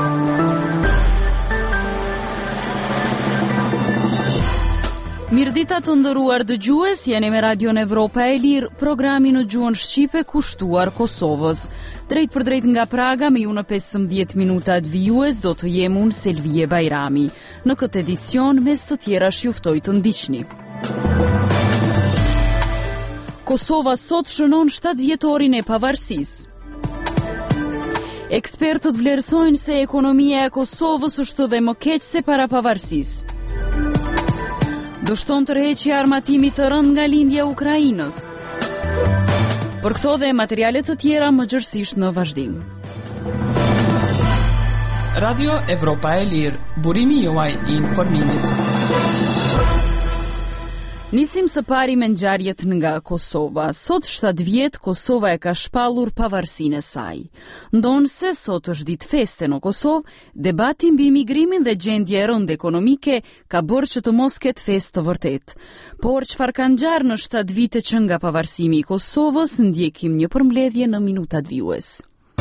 Mirdita të nderuar dëgjues, jeni me Radion Evropa e Lirë, programi në gjuhën shqipe kushtuar Kosovës. Drejt për drejt nga Praga, me ju në 15 minutat vijues, do të jem unë Selvije Bajrami. Në këtë edicion, mes të tjera juftoj të ndiqni. Kosova sot shënon 7 vjetorin e pavarësisë. Ekspertët vlerësojnë se ekonomia e Kosovës është dhe më keq se para pavarësisë. Dështon tërheqja armatimit të rënd nga lindja Ukrainës. Për këto dhe materialet të tjera më gjërësisht në vazhdim. Radio Evropa e Lirë, burimi juaj I informimit. Nisim së pari me ngjarjet nga Kosova. Sot 7 vjet Kosova e ka shpallur pavarësinë e saj. Ndonë se sot është ditë feste në Kosovë, debati mbi migrimin dhe gjendja e rëndë ekonomike ka bërë që të mos ketë festë të vërtet. Por çfarë ka ngjarë në 7 vite që nga pavarësimi I Kosovës, ndjekim një përmbledhje në minutat vijues.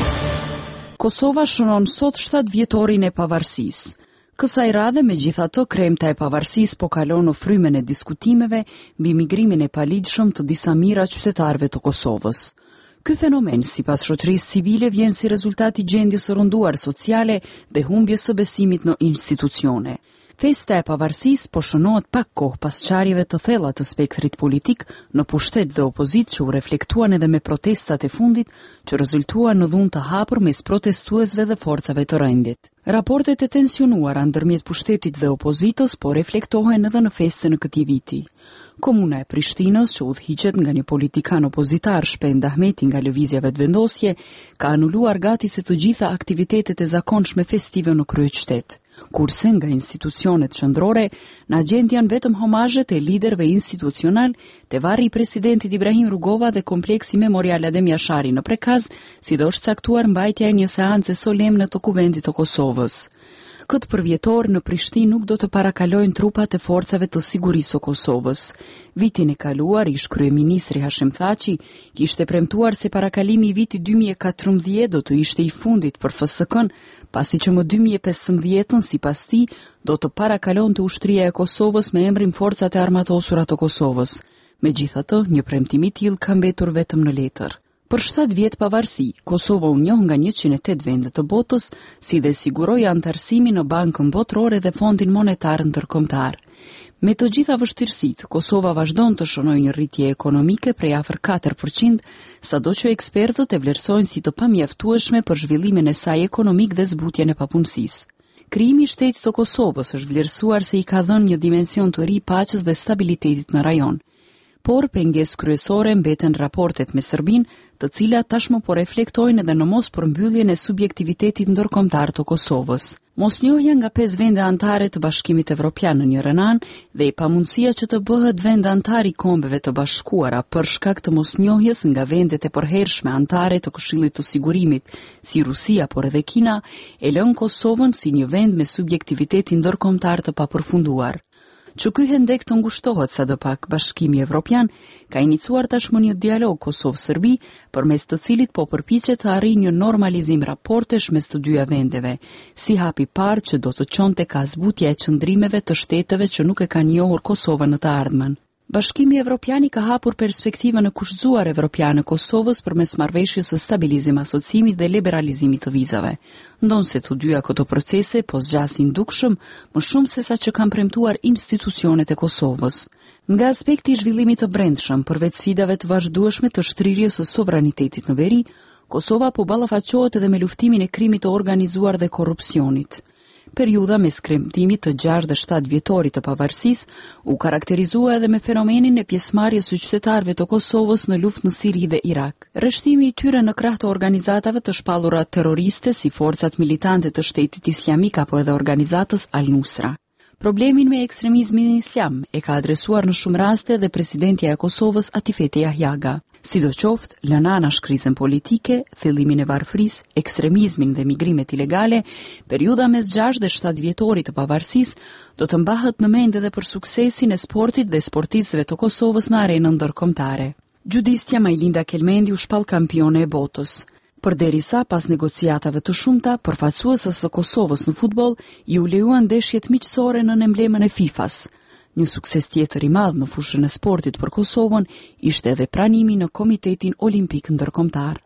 Kosova shënon sot 7 vjetorin e pavarësisë. Kësaj radhe, megjithatë, kremta e pavarësisë po kalon në frymën e diskutimeve mbi migrimin e paligjshëm të disa mijëra qytetarëve të Kosovës. Ky fenomen, sipas shoqërisë civile, vjen si rezultat I gjendjes së rënduar sociale dhe humbjes së besimit në institucione. Festa e pavarësisë po shënohet pak kohë pas çarjeve të thella të spektrit politik në pushtet dhe opozit që u reflektuan edhe me protestat e fundit që rezultuan në dhunë të hapur mes protestuesve dhe forcave të rendit. Raportet e tensionuara ndërmjet pushtetit dhe opozitës po reflektohen edhe në festën e këtij viti. Komuna e Prishtinës, që udhëhiqet nga një politikan opozitar Shpend Ahmeti nga lëvizjeve të vendosje, ka anuluar gati se të gjitha aktivitetet e zakonshme festive në kryeqytet. Kurse nga institucionet qendrore, në agjend janë vetëm homazhet e liderëve institucional, te varri I presidentit Ibrahim Rugova dhe kompleksi memorial Adem Jashari në Prekaz, si dhe është caktuar mbajtja e një seance solemne të Kuvendit të Kosovës. Këtë përvjetor në Prishtinë nuk do të parakalojnë trupat e forcave të sigurisë së Kosovës. Vitin e kaluar, ish kryeministri Hashim Thaçi kishte premtuar se parakalimi I vitit 2014 do të ishte I fundit për FSK-n, pasi që më 2015-ën, sipas tij, do të parakalonte ushtria e Kosovës me emrin Forcat e Armatosura të Kosovës. Megjithatë, një premtim I tillë ka mbetur vetëm në letër. Për 7 vjet pavarësi, Kosova u njoh nga 108 vende të botës, si dhe siguroi antarësimin në Bankën Botërore dhe Fondin Monetar Ndërkombëtar. Me të gjitha vështirësitë, Kosova vazhdon të shënojë një rritje ekonomike prej afër 4%, sado që ekspertët e vlerësojnë si të pamjaftueshme për zhvillimin e saj ekonomik dhe zbutjen e papunësisë. Krijimi I shtetit të Kosovës është vlerësuar se I ka dhënë një dimension të ri paqes dhe stabilitetit në rajon. Por pengesë kryesore mbeten raportet me Serbinë, të cilat tashmë po reflektojnë edhe në mos përmbylljen e subjektivitetit ndërkombëtar të Kosovës. Mosnjohja nga 5 vende antare të Bashkimit Evropian në njërin anë dhe I pamundësia që të bëhet vend antar I Kombeve të Bashkuara për shkak të mosnjohjes nga vendet e përhershme antare të Këshillit të Sigurimit, si Rusia por edhe Kina, e lën Kosovën si një vend me subjektivitetin ndërkombëtar të papërfunduar. Që ky hendek të ngushtohet sadopak, Bashkimi Evropian ka iniciuar tashmë një dialog Kosovë-Serbi, përmes të cilit po përpiqet të arrijë një normalizim raportesh mes të dyja vendeve, si hap I parë që do të çonte ka zbutja e qëndrimeve të shteteve që nuk e kanë njohur Kosovën në të ardhmen. Bashkimi Evropian I ka hapur perspektivën e kushtzuar evropiane Kosovës përmes marrëveshjes së stabilizim asociimit dhe liberalizimit të vizave. Ndonse të dyja këto procese po zgjasin dukshëm më shumë se sa që kanë premtuar institucionet e Kosovës. Nga aspekti I zhvillimit të brendshëm, përveç sfidave të vazhdueshme të shtrirjes së sovranitetit në veri, Kosova po ballafaqohet edhe me luftimin e krimit të organizuar dhe korrupsionit. Periudha mes kremtimit të 6 dhe 7 vjetorit të pavarësisë u karakterizua edhe me fenomenin e pjesëmarrjes së qytetarëve të Kosovës në luftë në Siri dhe Irak. Rreshtimi I tyre në krah të organizatave të shpallura terroriste si forcat militante të Shtetit Islamik apo edhe organizatës Al-Nusra. Problemin me ekstremizmin islam e ka adresuar në shumë raste dhe presidentja e Kosovës Atifete Jahjaga. Sidoqoftë, lënë anash krizën politike, thellimin e varfërisë, ekstremizmin dhe migrimet ilegale, periudha mes 6 dhe 7 vjetorit të pavarësisë do të mbahet në mend edhe për suksesin e sportit dhe sportistëve të Kosovës në arenën ndërkombëtare. Gjudistja Majlinda Kelmendi u shpall kampione e botës. Përderisa pas negociatave të shumta, përfaqësuesës së Kosovës në futboll i u lejuan ndeshjet miqësore në emblemën e FIFA-s. Një sukses tjetër i madh në fushën e sportit për Kosovën ishte edhe pranimi në Komitetin Olimpik Ndërkombëtar.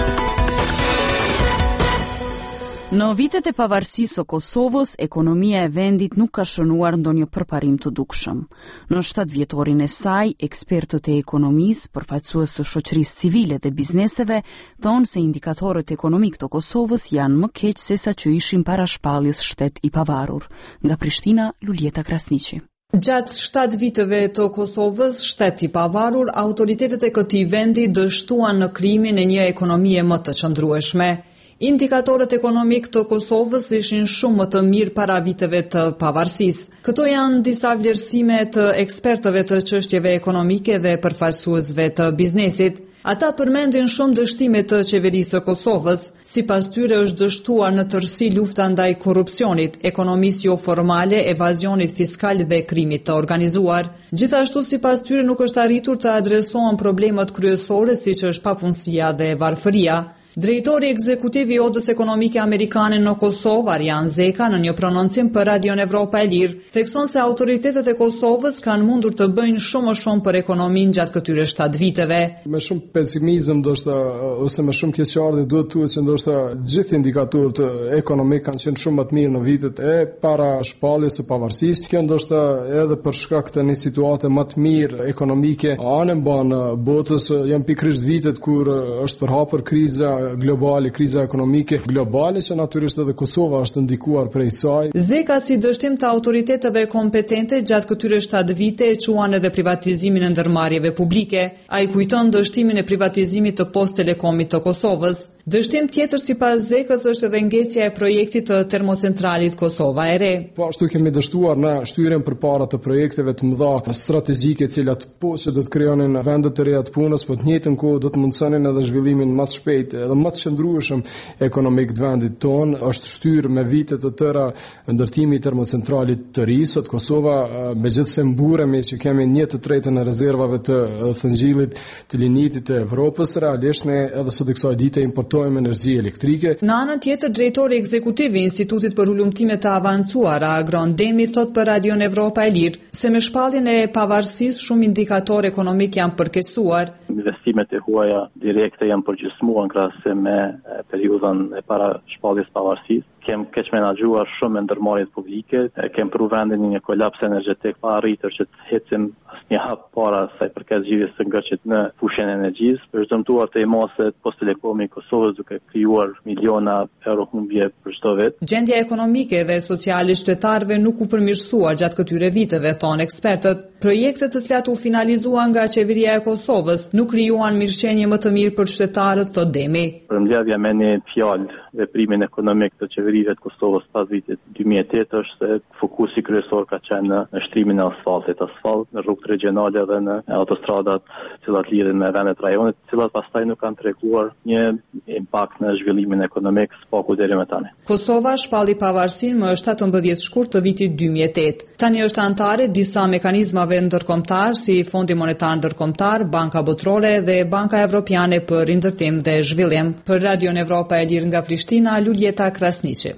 Në vitet e pavarësisë së Kosovës, ekonomia e vendit nuk ka shënuar ndonjë përparim të dukshëm. Në 7 vjetorin e saj, ekspertët e ekonomisë, përfaqësues të shoqërisë civile dhe bizneseve, thonë se indikatorët ekonomik të Kosovës janë më keq se sa që ishin para shpalljes shtet i pavarur. Nga Prishtina, Luljeta Krasniqi. Gjatë 7 viteve të Kosovës, shtet i pavarur, autoritetet e këtij vendi dështuan në krijimin e një ekonomie më të qëndrueshme. Indikatorët ekonomik të Kosovës ishin shumë më të mirë para viteve të pavarësisë. Këto janë disa vlerësime të ekspertëve të çështjeve ekonomike dhe përfaqësuesve të biznesit. Ata përmendin shumë dështime të qeverisë së Kosovës. Sipas tyre është dështuar në tërësi lufta ndaj korrupsionit, ekonomisë jo formale, evazionit fiskal dhe krimit të organizuar. Gjithashtu, sipas tyre nuk është arritur të adresohen problemet kryesore siç është papunësia dhe varfëria. Drejtori ekzekutiv i Odës Ekonomike Amerikane në Kosovë, Arjan Zeka, në një prononcim për Radion Evropa e Lirë, thekson se autoritetet e Kosovës kanë mundur të bëjnë shumë më shumë për ekonominë gjatë këtyre 7 viteve. Me shumë pesimizëm ose me shumë keqardhje duhet thuhet se ndoshta gjithë indikatorët ekonomik kanë qenë shumë më të mirë në vitet e para shpalljes së pavarësisë. Kjo ndoshta edhe për shkak të një situate më të mirë ekonomike anë mban botës, janë pikërisht vitet kur është përhapur kriza globale, kriza ekonomike globale, që natyrisht edhe Kosova është ndikuar prej saj. Zeka si dështim të autoriteteve kompetente gjatë këtyre 7 vite e quan edhe privatizimin e ndërmarrjeve publike. Ai kujton dështimin e privatizimit të Post Telekomit të Kosovës. Dështim tjetër sipas Zekës është edhe ngecja e projektit të termocentralit Kosova e Re. Po ashtu kemi dështuar në shtyrjen përpara të projekteve të mëdha strategjike, të cilat po që do të krijonin vende të reja të punës, po të njëjtën kohë do të mundsonin edhe zhvillimin më të shpejtë edhe më të qëndrueshëm ekonomik të vendit tonë. Është shtyrë me vite të tëra ndërtimi i termocentralit të ri. Sot Kosova, megjithëse mburemi që kemi 1/3 e rezervave të thëngjillit të linitit të Evropës, realisht ne edhe sot kësaj dite importojmë energji elektrike. Në anën tjetër, drejtori ekzekutiv i Institutit për Ulumtime të Avancuara, Agron Demi, thot për Radion Evropa e Lirë se me shpalljen e pavarësisë shumë indikatorë ekonomik janë përkesuar. Investimet e huaja direkte janë përgjysmuar në krahasim me periudhën e para shpalljes pavarësisë. Kem keq menaxhuar shumë ndërmarrjet publike, kem pru vendin një kolaps energjetik pa arritur që të hecim asnjë hap para sa i përket zgjidhjes së ngërçit në fushën e energjisë, për dëmtuar të imoset Post Telekomi i Kosovës duke krijuar miliona euro humbje për çdo vit. Gjendja ekonomike dhe sociale e qytetarëve nuk u përmirësua gjatë këtyre viteve, thonë ekspertët. Projektet të cilat u finalizuan nga qeveria e Kosovës nuk krijuan mirëqenie më të mirë për qytetarët, thotë Demi. Përmbledhja me një fjalë veprimin ekonomik të qeverive të Kosovës pas vitit 2008 është se fokusi kryesor ka qenë në shtrimin e asfaltit, në rrugët regionale dhe në autostradat të cilat lidhen me vendet rajonit, të cilat pastaj nuk kanë treguar një impakt në zhvillimin ekonomik spaku deri më tani. Kosova shpalli pavarësinë më 17 shkurt të vitit 2008. Tani është antare disa mekanizmave ndërkombëtar si Fondi Monetar Ndërkombëtar, Banka Botërore dhe Banka Evropiane për Rindërtim dhe Zhvillim. Për Radion Evropa e Lirë nga Prishtina, Luljeta Krasniqi.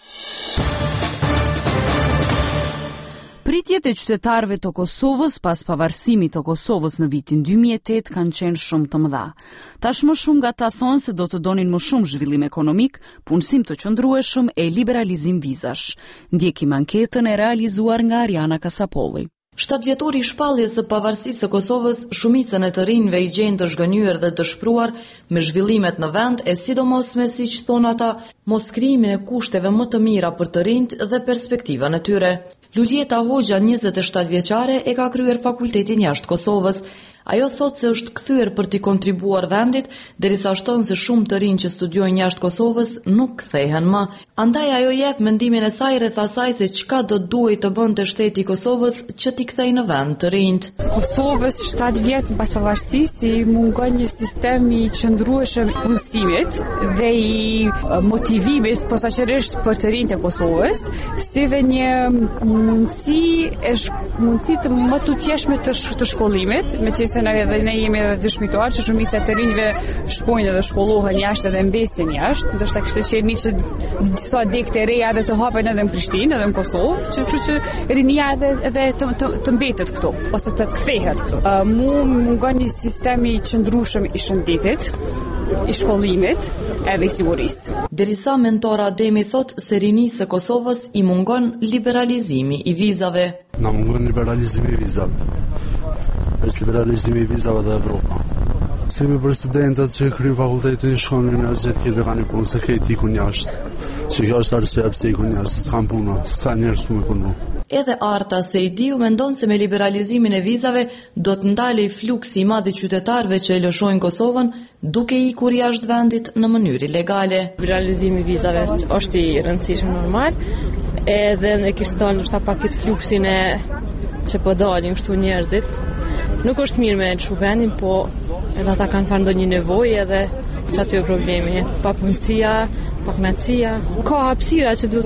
Pritjet e qytetarëve të Kosovës pas pavarësimit të Kosovës në vitin 2008 kanë qenë shumë të mëdha. Tash më shumë nga ta thonë se do të donin më shumë zhvillim ekonomik, punësim të qëndrueshëm e liberalizim vizash. Ndjekim anketën e realizuar nga Ariana Kasapolli. 7 vjetori i shpalljes së pavarësisë së Kosovës, shumicën e të rinjve i gjenë të zhgënjur dhe të shpruar me zhvillimet në vend e sidomos me, siç thonë ata, mos krijimin e kushteve më të mira për të rinjt dhe perspektivën e tyre. Luljeta Hoxha, 27 vjeçare, e ka kryer fakultetin jashtë Kosovës. Ajo thotë se është kthyer për t'i kontribuar vendit, derisa shton se shumë të rinj që studiojnë jashtë Kosovës nuk kthehen më. Andaj ajo jep mendimin e saj rreth asaj se çka do duhej të bënte shteti i Kosovës që t'i kthejë në vend të rinjt. Kosovës 7 vjet pas pavarësisë i mungon një sistem i qëndrueshëm i punësimit dhe i motivimit posaçërisht për të rinjt e Kosovës, si dhe një mundësi të më të tjeshme të shkollimit, me që se ne jemi edhe dëshmitar që shumica e të rinjve shkojnë edhe shkollohen jashtë edhe mbesin jashtë. Ndoshta kishte qenë mirë që disa dek të reja edhe të hapen edhe në Prishtinë, edhe në Kosovë, që rinia edhe të mbetet këtu, ose të kthehet këtu. Mu mungon një sistemi i qëndrueshëm i shëndetit, i shkollimit edhe i sigurisë. Derisa mentora Ademi thot se rinisë së Kosovës i mungon liberalizimi i vizave. Na mungon liberalizimi i vizave. Është liberalizimi i vizave dhe Evropa. Semi për studentët që kryen fakultetin shkojnë në universitet këtë kanë punë, se këtë ikun jashtë. Që kjo është arsyeja pse ikun jashtë, s'kan punë, s'ka njerëz me punu. Edhe Arta Seidiu mendon se me liberalizimin e vizave do të ndalej fluksi i madh i qytetarëve që e lëshojnë Kosovën duke ikur jashtë vendit në mënyrë ilegale. Liberalizimi i vizave është i rëndësishëm normal, edhe ne kishte ndoshta pak këtë fluksin e që po dalin kështu njerëzit. Nuk është mirë me lëshu vendin, po edhe ata kanë farë ndonjë nevojë edhe që aty është problemi. Papunësia, paknatësia. Ka hapësira që duhet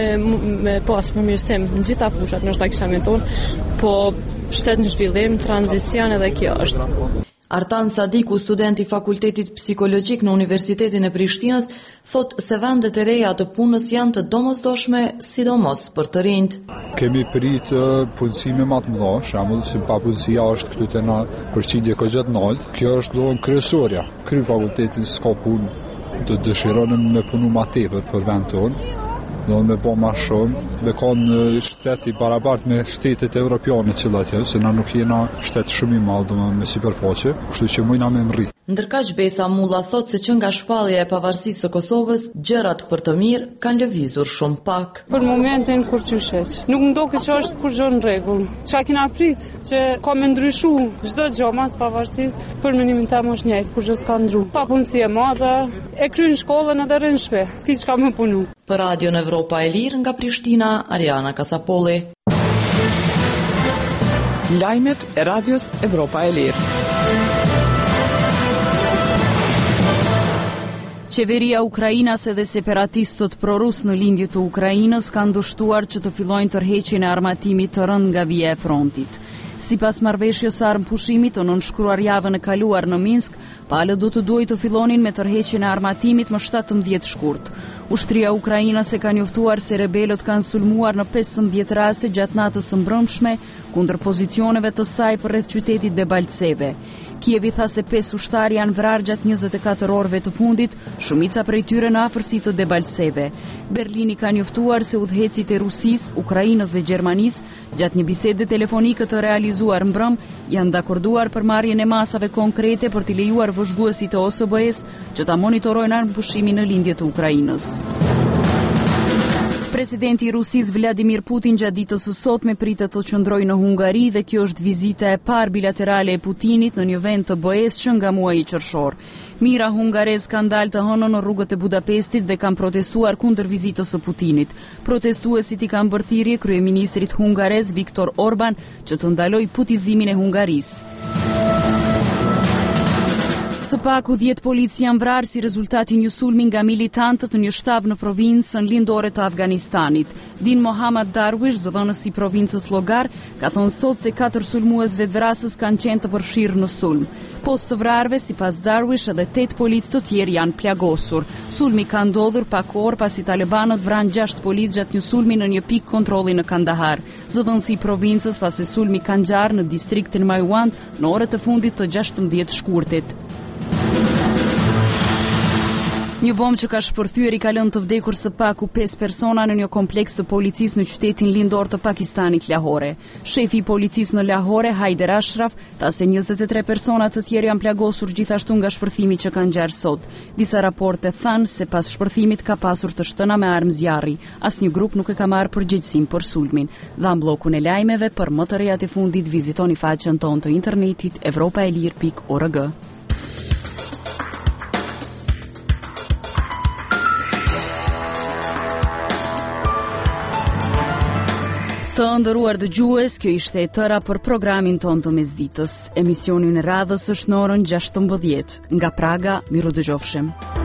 me pas përmirësim në gjitha fushat, ndoshta kisha menton, po shtet në zhvillim, tranzicion edhe kjo është. Artan Sadiku, student i Fakultetit Psikologjik në Universitetin e Prishtinës, thot se vendet e reja të punës janë të domosdoshme, sidomos për të rinjt. Kemi prit punësime më të mëdha, shembull se papunësia është këtu te na përqindje këgjat nalt. Kjo është lloj kryesorja. Ky fakulteti s'ka punë, do dëshironin me punu më tepër për vend tonë. Do me bo ma shumë, me kanë shteti barabart me shtetet europiane që atje, se na nuk jena shtet shumë i madh, domethënë me sipërfaqe, kështu që mujna me mri. Ndërkaq Besa Mulla thot se që nga shpallja e pavarësisë së Kosovës, gjërat për të mirë kanë lëvizur shumë pak. Për momentin kur qyshet, nuk më duket që është kur gjë në rregull. Çka kena prit që ka me ndryshu çdo gjë mas pavarësisë, për menimin tim është njëjtë, kur gjë s'ka ndru. Papunësi e madhe, e kryen shkollën edhe rrin shtëpi. S'ki çka më punu. Për Radio Evropa e Lirë nga Prishtina, Ariana Kasapolli. Lajmet e Radios Evropa e Lirë. Qeveria Ukrainas edhe separatistët prorus në lindje të Ukrainës kanë dështuar që të fillojnë tërheqjen e armatimit të rënd nga vija e frontit. Sipas marrëveshjes së armëpushimit të nënshkruar javën e kaluar në Minsk, palët do të duhet të fillonin me tërheqjen e armatimit më 17 shkurt. Ushtria Ukrainase ka njoftuar se rebelët kanë sulmuar në 15 raste gjatë natës së mbrëmshme kundër pozicioneve të saj përreth qytetit Debaltseve. Kievi tha se 5 ushtarë janë vrarë gjatë 24 orëve të fundit, shumica prej tyre në afërsi të Debaltseve. Berlini ka njoftuar se udhëhecit e Rusisë, Ukrainës dhe Gjermanisë, gjatë një bisede telefonike të realizuar mbrëm, janë dakorduar për marrjen e masave konkrete për t'i lejuar vëzhguesit e OSBE-s që ta monitorojnë armëpushimin në lindje të Ukrainës. Presidenti i Rusisë Vladimir Putin gjatë ditës së sotme pritet të qëndrojë në Hungari dhe kjo është vizita e parë bilaterale e Putinit në një vend të BE-s që nga muaji qershor. Mira hungarez kanë dalë të hënën në rrugët e Budapestit dhe kanë protestuar kundër vizitës së Putinit. Protestuesit i kanë bërë thirrje kryeministrit hungarez Viktor Orban që të ndalojë putizimin e Hungarisë. Së paku 10 polic janë vrarë si rezultati një sulmi nga militantët në një shtab në provincën lindore të Afganistanit. Din Mohammad Darwish, zëdhënës i provincës Logar, ka thënë sot se 4 sulmuesve të vrasës kanë qenë të përfshirë në sulm. Post të vrarëve, sipas Darwish, edhe 8 policë të tjerë janë plagosur. Sulmi ka ndodhur pak orë pasi talibanët vranë 6 policë gjatë një sulmi në një pikë kontrolli në Kandahar. Zëdhënësi i provincës tha se sulmi ka ngjarë në distriktin Maiwand në orët e fundit të 16 shkurtit. Një bombë që ka shpërthyer i ka lënë të vdekur së paku 5 persona në një kompleks të policisë në qytetin lindor të Pakistanit Lahore. Shefi i policisë në Lahore, Haider Ashraf, tha se 23 persona të tjerë janë plagosur gjithashtu nga shpërthimi që ka ngjarë sot. Disa raporte thanë se pas shpërthimit ka pasur të shtëna me armë zjarri. Asnjë grup nuk e ka marrë përgjegjësinë për sulmin. Dha bllokun e lajmeve për më të rejat e fundit vizitoni faqen tonë të internetit evropaelir.org. Të nderuar dëgjues, kjo ishte e tëra për programin tonë të mesditës. Emisionin e radhës është në orën 16. Nga Praga, miru dëgjofshim.